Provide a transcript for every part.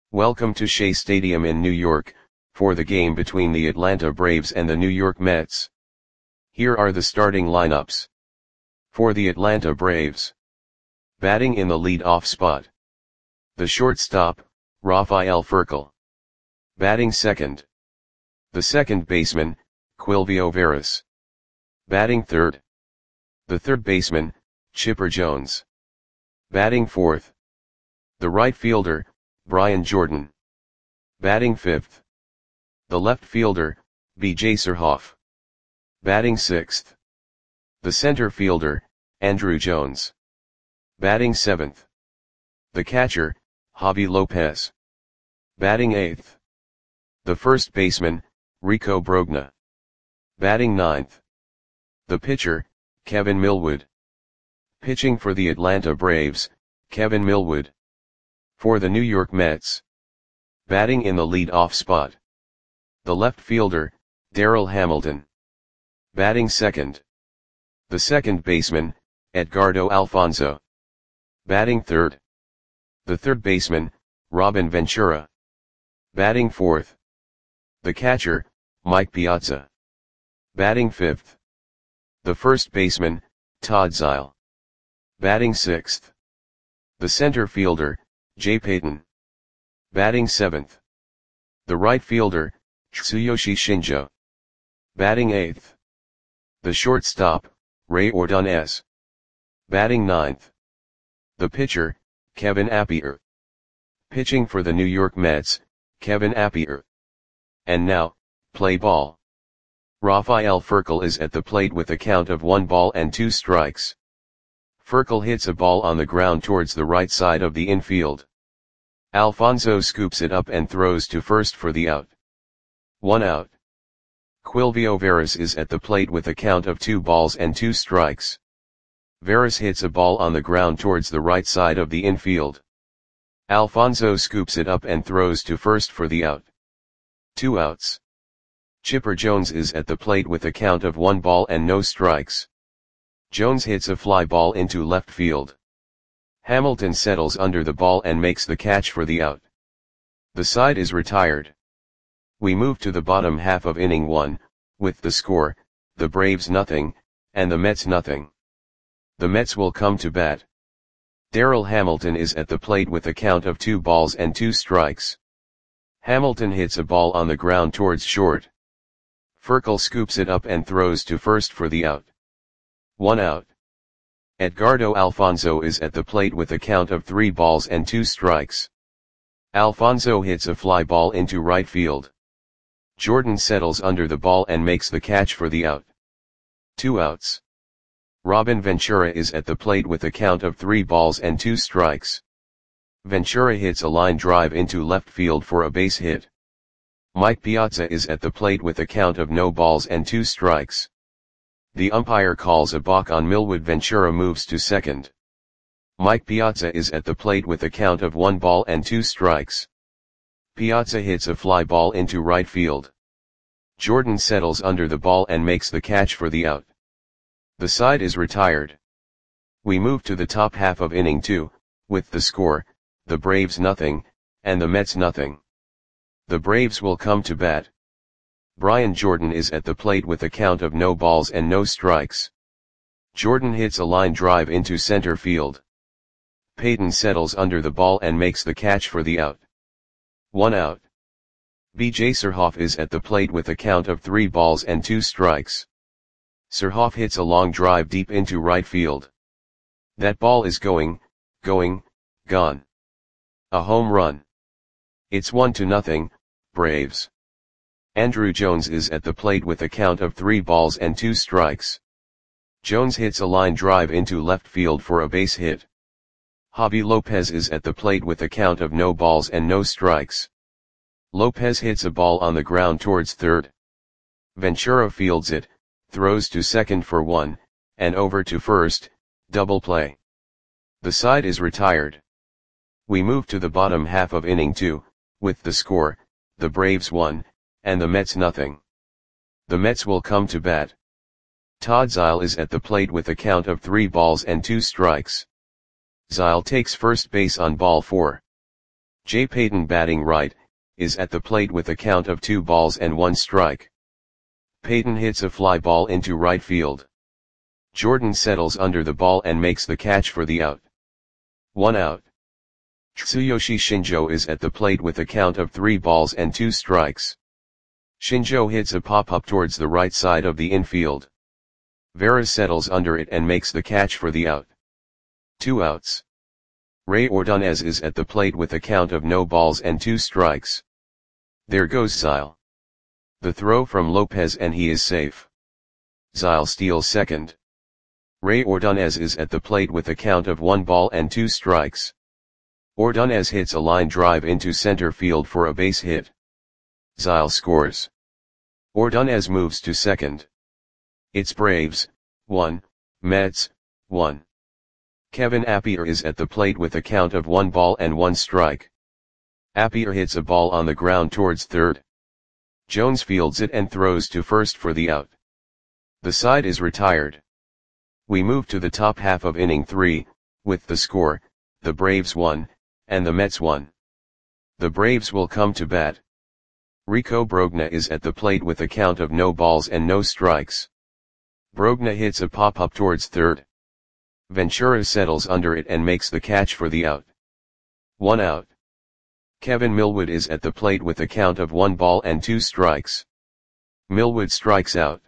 Welcome to Shea Stadium in New York, for the game between the Atlanta Braves and the New York Mets. Here are the starting lineups. For the Atlanta Braves. Batting in the lead-off spot. The shortstop, Rafael Furcal. Batting second. The second baseman, Quilvio Veras. Batting third. The third baseman, Chipper Jones. Batting fourth. The right fielder, Brian Jordan. Batting fifth. The left fielder, B.J. Surhoff. Batting sixth. The center fielder, Andruw Jones. Batting seventh. The catcher, Javy Lopez. Batting eighth. The first baseman, Rico Brogna. Batting ninth. The pitcher, Kevin Millwood. Pitching for the Atlanta Braves, Kevin Millwood. For the New York Mets. Batting in the lead-off spot. The left fielder, Darryl Hamilton. Batting second. The second baseman, Edgardo Alfonzo. Batting third. The third baseman, Robin Ventura. Batting fourth. The catcher, Mike Piazza. Batting fifth. The first baseman, Todd Zeile. Batting sixth. The center fielder, Jay Payton. Batting seventh. The right fielder, Tsuyoshi Shinjo. Batting eighth. The shortstop, Ray Ordonez. Batting ninth. The pitcher, Kevin Appier. Pitching for the New York Mets, Kevin Appier. And now, play ball. Rafael Furcal is at the plate with a count of 1-2 strikes. Furcal hits a ball on the ground towards the right side of the infield. Alfonzo scoops it up and throws to first for the out. 1 out. Quilvio Veras is at the plate with a count of 2-2 strikes. Veras hits a ball on the ground towards the right side of the infield. Alfonzo scoops it up and throws to first for the out. 2 outs. Chipper Jones is at the plate with a count of 1-0 strikes. Jones hits a fly ball into left field. Hamilton settles under the ball and makes the catch for the out. The side is retired. We move to the bottom half of inning 1, with the score, the Braves nothing, and the Mets nothing. The Mets will come to bat. Darryl Hamilton is at the plate with a count of 2-2 strikes. Hamilton hits a ball on the ground towards short. Furcal scoops it up and throws to first for the out. 1 out. Edgardo Alfonzo is at the plate with a count of 3-2 strikes. Alfonzo hits a fly ball into right field. Jordan settles under the ball and makes the catch for the out. 2 outs. Robin Ventura is at the plate with a count of 3-2 strikes. Ventura hits a line drive into left field for a base hit. Mike Piazza is at the plate with a count of 0-2 strikes. The umpire calls a balk on Millwood. Ventura moves to second. Mike Piazza is at the plate with a count of 1-2 strikes. Piazza hits a fly ball into right field. Jordan settles under the ball and makes the catch for the out. The side is retired. We move to the top half of inning 2, with the score, the Braves nothing, and the Mets nothing. The Braves will come to bat. Brian Jordan is at the plate with a count of 0 strikes. Jordan hits a line drive into center field. Payton settles under the ball and makes the catch for the out. 1 out. B.J. Surhoff is at the plate with a count of 3-2 strikes. Surhoff hits a long drive deep into right field. That ball is gone. A home run. It's 1-0, Braves. Andruw Jones is at the plate with a count of 3-2 strikes. Jones hits a line drive into left field for a base hit. Javy Lopez is at the plate with a count of 0 strikes. Lopez hits a ball on the ground towards third. Ventura fields it, throws to second for 1, and over to first, double play. The side is retired. We move to the bottom half of inning 2, with the score, the Braves 1, and the Mets nothing. The Mets will come to bat. Todd Zeile is at the plate with a count of 3-2 strikes. Zeile takes first base on ball 4. Jay Payton batting right, is at the plate with a count of 2 balls and 1 strike. Payton hits a fly ball into right field. Jordan settles under the ball and makes the catch for the out. 1 out. Tsuyoshi Shinjo is at the plate with a count of 3 balls and 2 strikes. Shinjo hits a pop-up towards the right side of the infield. Veras settles under it and makes the catch for the out. 2 outs. Ray Ordonez is at the plate with a count of no balls and 2 strikes. There goes Zyle. The throw from Lopez and he is safe. Zyle steals second. Ray Ordonez is at the plate with a count of 1 ball and 2 strikes. Ordonez hits a line drive into center field for a base hit. Zyle scores. Ordonez moves to second. It's Braves, 1, Mets, 1. Kevin Appier is at the plate with a count of 1 ball and 1 strike. Appier hits a ball on the ground towards third. Jones fields it and throws to first for the out. The side is retired. We move to the top half of inning 3, with the score, the Braves 1, and the Mets 1. The Braves will come to bat. Rico Brogna is at the plate with a count of no balls and no strikes. Brogna hits a pop-up towards third. Ventura settles under it and makes the catch for the out. 1 out. Kevin Millwood is at the plate with a count of 1 ball and 2 strikes. Millwood strikes out.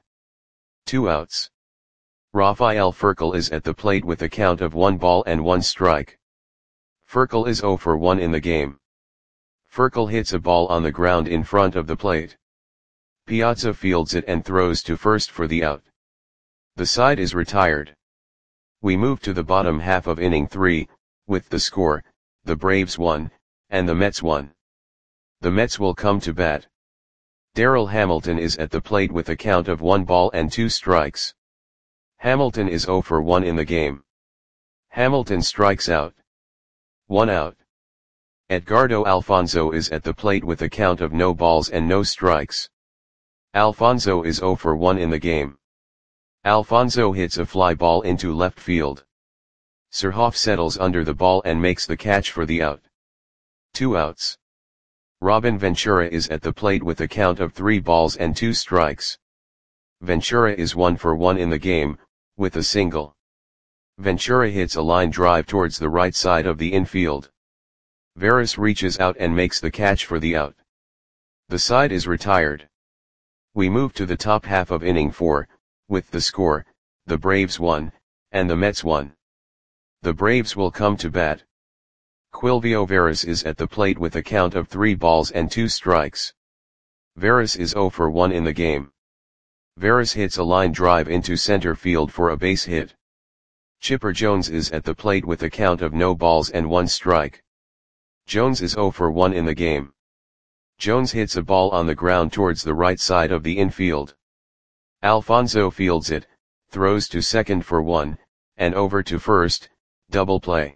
2 outs. Rafael Furcal is at the plate with a count of 1 ball and 1 strike. Furcal is 0 for 1 in the game. Furcal hits a ball on the ground in front of the plate. Piazza fields it and throws to first for the out. The side is retired. We move to the bottom half of inning 3, with the score, the Braves 1, and the Mets 1. The Mets will come to bat. Darrell Hamilton is at the plate with a count of 1 ball and 2 strikes. Hamilton is 0 for 1 in the game. Hamilton strikes out. 1 out. Edgardo Alfonzo is at the plate with a count of no balls and no strikes. Alfonzo is 0 for 1 in the game. Alfonzo hits a fly ball into left field. Surhoff settles under the ball and makes the catch for the out. 2 outs. Robin Ventura is at the plate with a count of 3 balls and 2 strikes. Ventura is 1 for 1 in the game, with a single. Ventura hits a line drive towards the right side of the infield. Veras reaches out and makes the catch for the out. The side is retired. We move to the top half of inning 4, with the score, the Braves 1, and the Mets 1. The Braves will come to bat. Quilvio Veras is at the plate with a count of 3 balls and 2 strikes. Veras is 0 for 1 in the game. Veras hits a line drive into center field for a base hit. Chipper Jones is at the plate with a count of no balls and 1 strike. Jones is 0 for 1 in the game. Jones hits a ball on the ground towards the right side of the infield. Alfonzo fields it, throws to second for 1, and over to first, double play.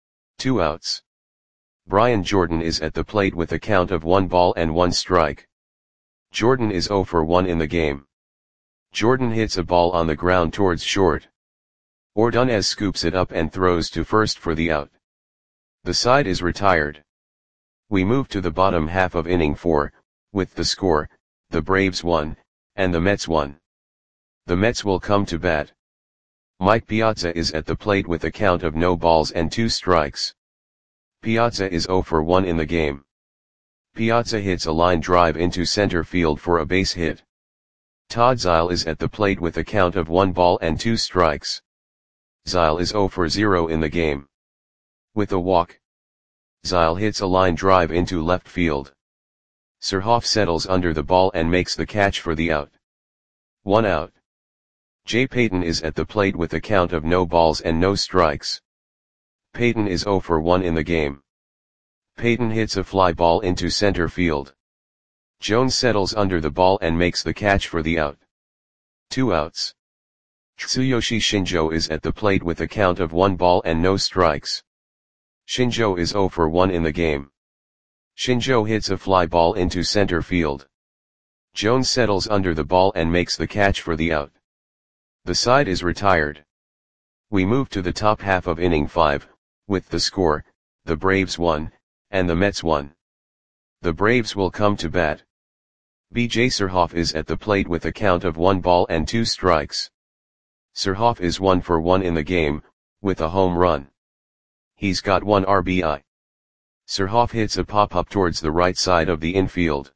2 outs. Brian Jordan is at the plate with a count of 1 ball and 1 strike. Jordan is 0 for 1 in the game. Jordan hits a ball on the ground towards short. Ordonez scoops it up and throws to first for the out. The side is retired. We move to the bottom half of inning 4, with the score, the Braves 1, and the Mets 1. The Mets will come to bat. Mike Piazza is at the plate with a count of no balls and 2 strikes. Piazza is 0 for 1 in the game. Piazza hits a line drive into center field for a base hit. Todd Zyle is at the plate with a count of 1 ball and 2 strikes. Zyle is 0 for 0 in the game. With a walk. Zyle hits a line drive into left field. Surhoff settles under the ball and makes the catch for the out. 1 out. Jay Payton is at the plate with a count of no balls and no strikes. Payton is 0 for 1 in the game. Payton hits a fly ball into center field. Jones settles under the ball and makes the catch for the out. 2 outs. Tsuyoshi Shinjo is at the plate with a count of 1 ball and no strikes. Shinjo is 0 for 1 in the game. Shinjo hits a fly ball into center field. Jones settles under the ball and makes the catch for the out. The side is retired. We move to the top half of inning 5, with the score, the Braves 1, and the Mets 1. The Braves will come to bat. B.J. Surhoff is at the plate with a count of 1 ball and 2 strikes. Surhoff is 1 for 1 in the game, with a home run. He's got 1 RBI. Surhoff hits a pop-up towards the right side of the infield.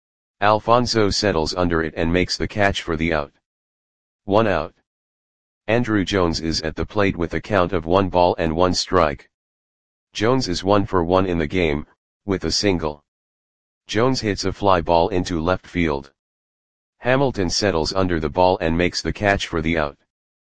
Alfonso settles under it and makes the catch for the out. 1 out. Andruw Jones is at the plate with a count of 1 ball and 1 strike. Jones is 1 for 1 in the game, with a single. Jones hits a fly ball into left field. Hamilton settles under the ball and makes the catch for the out.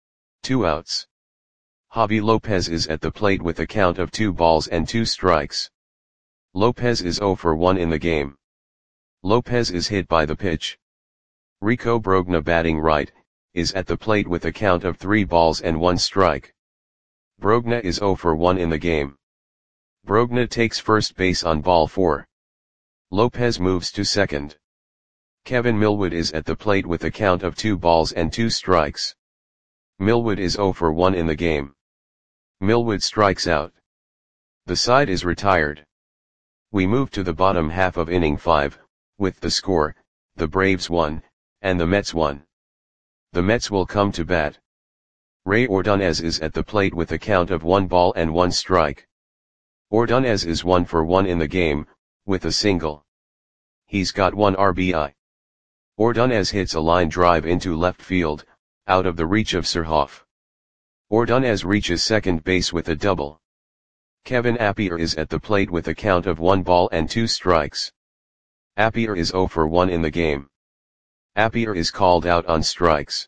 2 outs. Javi Lopez is at the plate with a count of 2 balls and 2 strikes. Lopez is 0 for 1 in the game. Lopez is hit by the pitch. Rico Brogna, batting right, is at the plate with a count of 3 balls and 1 strike. Brogna is 0 for 1 in the game. Brogna takes first base on ball 4. Lopez moves to second. Kevin Millwood is at the plate with a count of 2 balls and 2 strikes. Millwood is 0 for 1 in the game. Millwood strikes out. The side is retired. We move to the bottom half of inning 5, with the score, the Braves 1, and the Mets 1. The Mets will come to bat. Ray Ordonez is at the plate with a count of 1 ball and 1 strike. Ordonez is 1 for 1 in the game, with a single. He's got 1 RBI. Ordonez hits a line drive into left field, out of the reach of Surhoff. Ordonez reaches second base with a double. Kevin Appier is at the plate with a count of 1 ball and 2 strikes. Appier is 0 for 1 in the game. Appier is called out on strikes.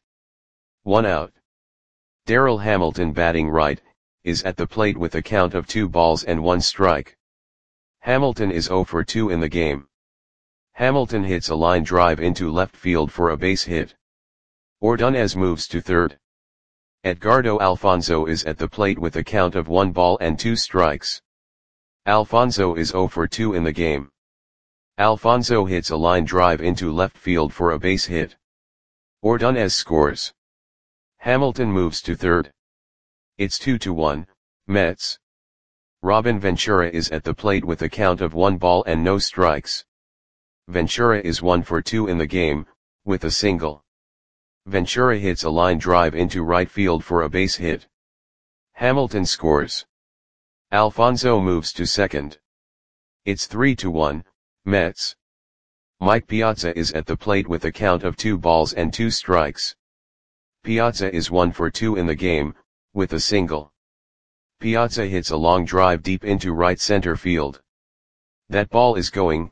1 out. Darryl Hamilton, batting right, is at the plate with a count of 2 balls and 1 strike. Hamilton is 0 for 2 in the game. Hamilton hits a line drive into left field for a base hit. Ordonez moves to third. Edgardo Alfonso is at the plate with a count of 1 ball and 2 strikes. Alfonso is 0 for 2 in the game. Alfonso hits a line drive into left field for a base hit. Ordonez scores. Hamilton moves to third. It's 2-1, Mets. Robin Ventura is at the plate with a count of 1 ball and no strikes. Ventura is 1 for 2 in the game, with a single. Ventura hits a line drive into right field for a base hit. Hamilton scores. Alfonso moves to second. It's 3-1, Mets. Mike Piazza is at the plate with a count of 2 balls and 2 strikes. Piazza is 1 for 2 in the game, with a single. Piazza hits a long drive deep into right center field. That ball is gone.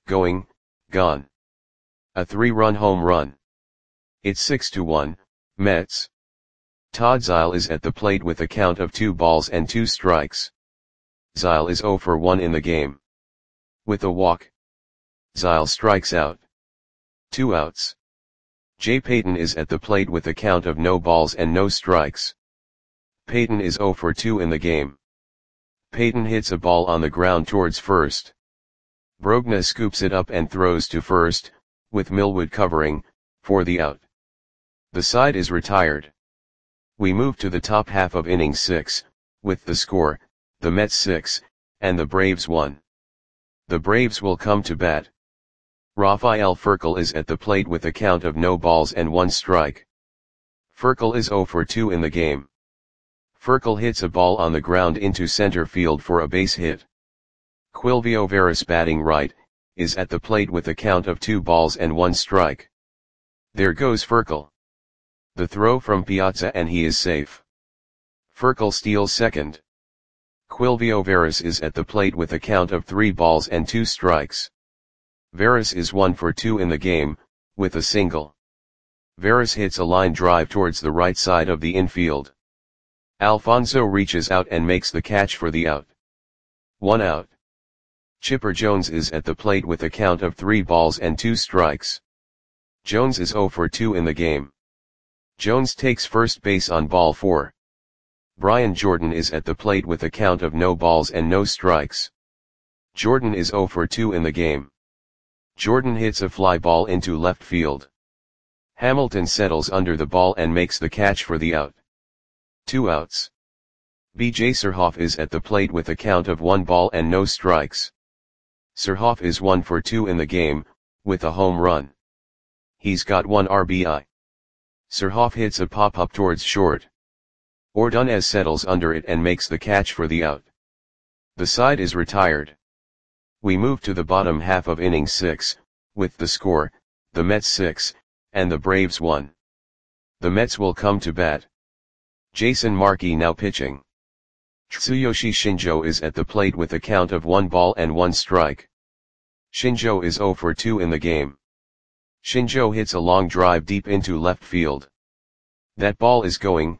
A 3-run home run. It's 6-1, Mets. Todd Zeile is at the plate with a count of 2 balls and 2 strikes. Zeile is 0 for 1 in the game. With a walk. Zeile strikes out. 2 outs. Jay Payton is at the plate with a count of no balls and no strikes. Payton is 0 for 2 in the game. Payton hits a ball on the ground towards first. Brogna scoops it up and throws to first, with Millwood covering, for the out. The side is retired. We move to the top half of inning 6, with the score, the Mets 6, and the Braves 1. The Braves will come to bat. Rafael Furcal is at the plate with a count of no balls and 1 strike. Furcal is 0 for 2 in the game. Furcal hits a ball on the ground into center field for a base hit. Quilvio Veras, batting right, is at the plate with a count of 2 balls and 1 strike. There goes Furcal. The throw from Piazza and he is safe. Furcal steals second. Quilvio Veras is at the plate with a count of 3 balls and 2 strikes. Veras is 1 for 2 in the game, with a single. Veras hits a line drive towards the right side of the infield. Alfonso reaches out and makes the catch for the out. 1 out. Chipper Jones is at the plate with a count of 3 balls and 2 strikes. Jones is 0 for 2 in the game. Jones takes first base on ball 4. Brian Jordan is at the plate with a count of no balls and no strikes. Jordan is 0 for 2 in the game. Jordan hits a fly ball into left field. Hamilton settles under the ball and makes the catch for the out. 2 outs. B.J. Surhoff is at the plate with a count of 1 ball and no strikes. Surhoff is 1 for 2 in the game, with a home run. He's got 1 RBI. Surhoff hits a pop-up towards short. Ordonez settles under it and makes the catch for the out. The side is retired. We move to the bottom half of inning 6, with the score, the Mets 6, and the Braves 1. The Mets will come to bat. Jason Markey now pitching. Tsuyoshi Shinjo is at the plate with a count of 1 ball and 1 strike. Shinjo is 0 for 2 in the game. Shinjo hits a long drive deep into left field. That ball is gone.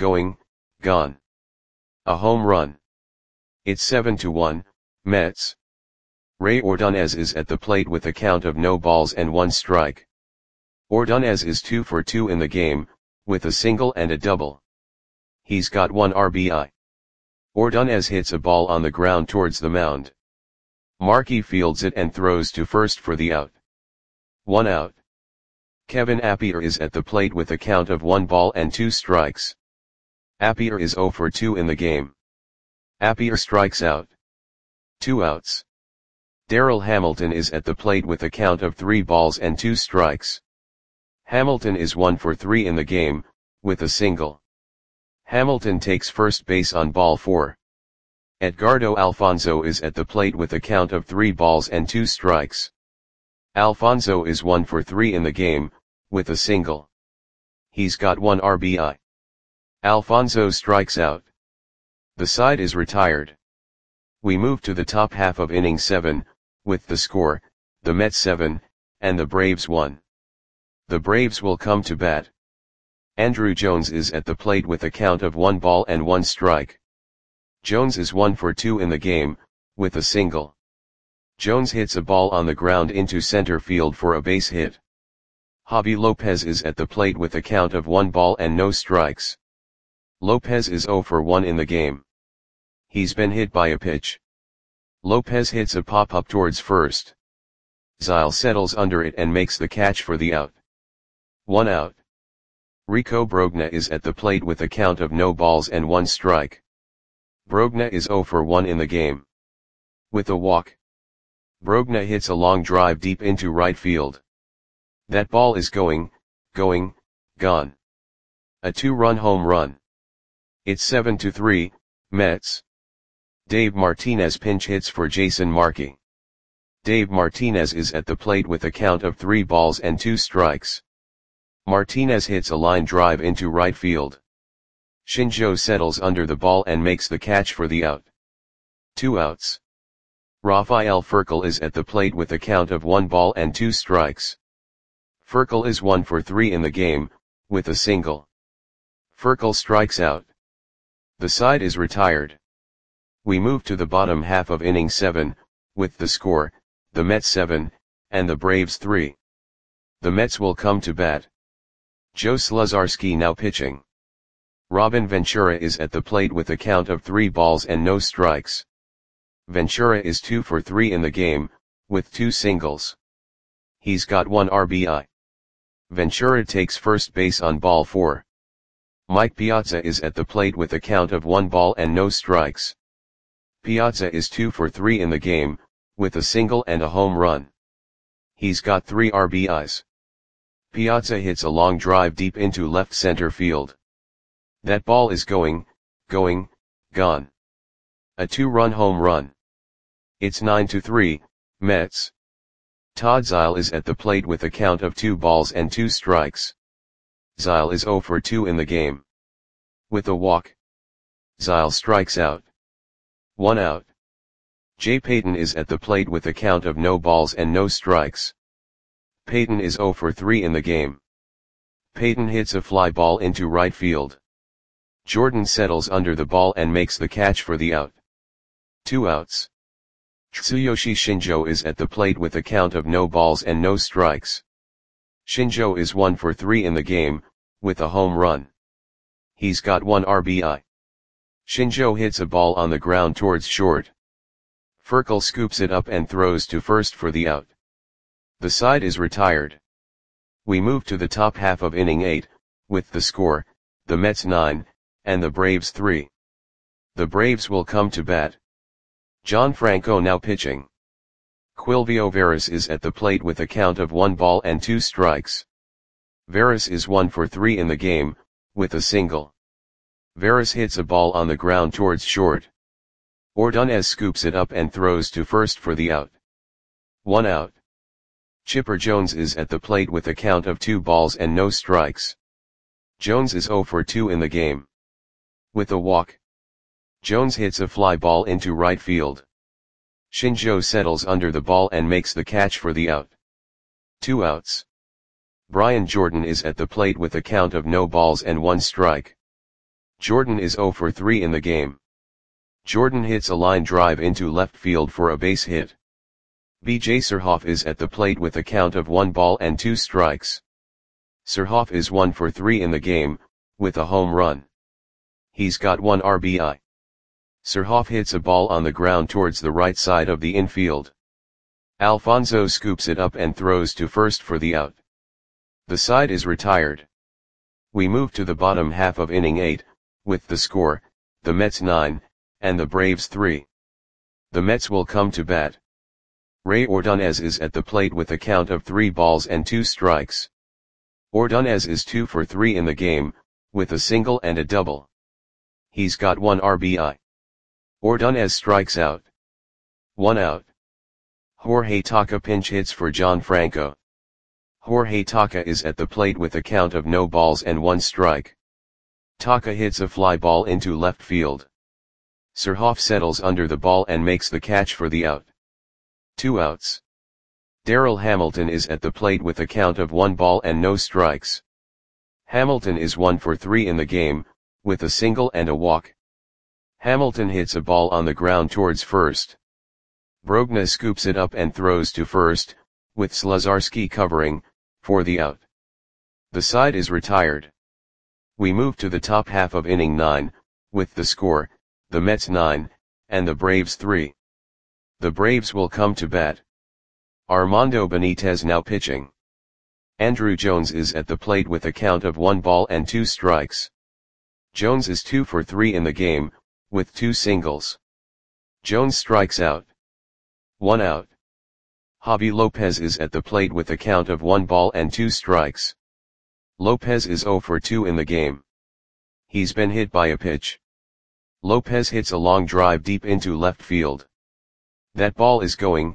A home run. It's 7-1, Mets. Ray Ordonez is at the plate with a count of no balls and 1 strike. Ordonez is 2 for 2 in the game, with a single and a double. He's got 1 RBI. Ordonez hits a ball on the ground towards the mound. Markey fields it and throws to first for the out. 1 out. Kevin Appier is at the plate with a count of 1 ball and 2 strikes. Appier is 0 for 2 in the game. Appier strikes out. 2 outs. Darryl Hamilton is at the plate with a count of 3 balls and 2 strikes. Hamilton is 1 for 3 in the game, with a single. Hamilton takes first base on ball 4. Edgardo Alfonzo is at the plate with a count of 3 balls and 2 strikes. Alfonzo is 1 for 3 in the game, with a single. He's got 1 RBI. Alfonzo strikes out. The side is retired. We move to the top half of inning 7, with the score, the Mets 7, and the Braves 1. The Braves will come to bat. Andruw Jones is at the plate with a count of 1 ball and 1 strike. Jones is 1 for 2 in the game, with a single. Jones hits a ball on the ground into center field for a base hit. Javi Lopez is at the plate with a count of 1 ball and no strikes. Lopez is 0 for 1 in the game. He's been hit by a pitch. Lopez hits a pop-up towards first. Zyle settles under it and makes the catch for the out. 1 out. Rico Brogna is at the plate with a count of no balls and 1 strike. Brogna is 0 for 1 in the game. With a walk. Brogna hits a long drive deep into right field. That ball is gone. A 2-run home run. It's 7-3, Mets. Dave Martinez pinch hits for Jason Markey. Dave Martinez is at the plate with a count of 3 balls and 2 strikes. Martinez hits a line drive into right field. Shinjo settles under the ball and makes the catch for the out. 2 outs. Rafael Furcal is at the plate with a count of 1 ball and 2 strikes. Furcal is 1 for 3 in the game, with a single. Furcal strikes out. The side is retired. We move to the bottom half of inning 7, with the score, the Mets 7, and the Braves 3. The Mets will come to bat. Joe Sluzarski now pitching. Robin Ventura is at the plate with a count of 3 balls and no strikes. Ventura is 2 for 3 in the game, with 2 singles. He's got 1 RBI. Ventura takes first base on ball 4. Mike Piazza is at the plate with a count of 1 ball and no strikes. Piazza is 2 for 3 in the game, with a single and a home run. He's got 3 RBIs. Piazza hits a long drive deep into left center field. That ball is gone. A 2-run home run. It's 9-3, Mets. Todd Zyle is at the plate with a count of 2 balls and 2 strikes. Zyle is 0 for 2 in the game. With a walk. Zyle strikes out. 1 out. Jay Payton is at the plate with a count of no balls and no strikes. Payton is 0 for 3 in the game. Payton hits a fly ball into right field. Jordan settles under the ball and makes the catch for the out. 2 outs. Tsuyoshi Shinjo is at the plate with a count of no balls and no strikes. Shinjo is 1 for 3 in the game, with a home run. He's got 1 RBI. Shinjo hits a ball on the ground towards short. Furcal scoops it up and throws to first for the out. The side is retired. We move to the top half of inning 8, with the score, the Mets 9, and the Braves 3. The Braves will come to bat. John Franco now pitching. Quilvio Veras is at the plate with a count of 1 ball and 2 strikes. Veras is 1 for 3 in the game, with a single. Veras hits a ball on the ground towards short. Ordonez scoops it up and throws to first for the out. 1 out. Chipper Jones is at the plate with a count of 2 balls and no strikes. Jones is 0 for 2 in the game. With a walk, Jones hits a fly ball into right field. Shinjo settles under the ball and makes the catch for the out. 2 outs. Brian Jordan is at the plate with a count of no balls and 1 strike. Jordan is 0 for 3 in the game. Jordan hits a line drive into left field for a base hit. Vijay Surhoff is at the plate with a count of 1 ball and 2 strikes. Surhoff is 1 for 3 in the game, with a home run. He's got 1 RBI. Surhoff hits a ball on the ground towards the right side of the infield. Alfonso scoops it up and throws to first for the out. The side is retired. We move to the bottom half of inning 8, with the score, the Mets 9, and the Braves 3. The Mets will come to bat. Ray Ordonez is at the plate with a count of 3 balls and 2 strikes. Ordonez is 2 for 3 in the game, with a single and a double. He's got 1 RBI. Ordonez strikes out. 1 out. Jorge Taka pinch hits for John Franco. Jorge Taka is at the plate with a count of no balls and 1 strike. Taka hits a fly ball into left field. Surhoff settles under the ball and makes the catch for the out. 2 outs. Darryl Hamilton is at the plate with a count of 1 ball and no strikes. Hamilton is 1 for 3 in the game, with a single and a walk. Hamilton hits a ball on the ground towards first. Brogna scoops it up and throws to first, with Slazarski covering, for the out. The side is retired. We move to the top half of inning 9, with the score, the Mets 9, and the Braves 3. The Braves will come to bat. Armando Benitez now pitching. Andrew Jones is at the plate with a count of 1 ball and 2 strikes. Jones is 2 for 3 in the game, with 2 singles. Jones strikes out. 1 out. Javi Lopez is at the plate with a count of 1 ball and 2 strikes. Lopez is 0 for 2 in the game. He's been hit by a pitch. Lopez hits a long drive deep into left field. That ball is gone.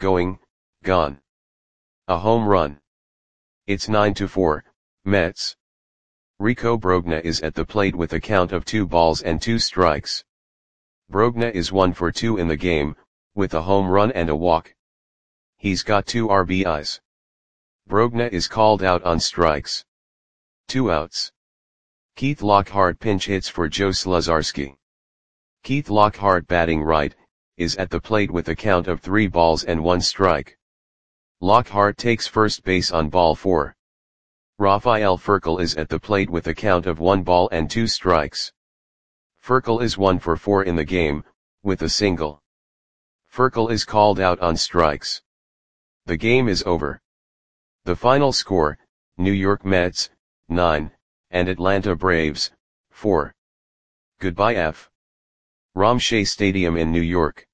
A home run. It's 9-4, Mets. Rico Brogna is at the plate with a count of 2 balls and 2 strikes. Brogna is 1 for 2 in the game, with a home run and a walk. He's got 2 RBIs. Brogna is called out on strikes. 2 outs. Keith Lockhart pinch hits for Joe Slazarski. Keith Lockhart, batting right, is at the plate with a count of 3 balls and 1 strike. Lockhart takes first base on ball 4. Rafael Furcal is at the plate with a count of 1 ball and 2 strikes. Furcal is 1 for 4 in the game, with a single. Furcal is called out on strikes. The game is over. The final score, New York Mets, 9, and Atlanta Braves, 4. Goodbye F. Ram Shea Stadium in New York.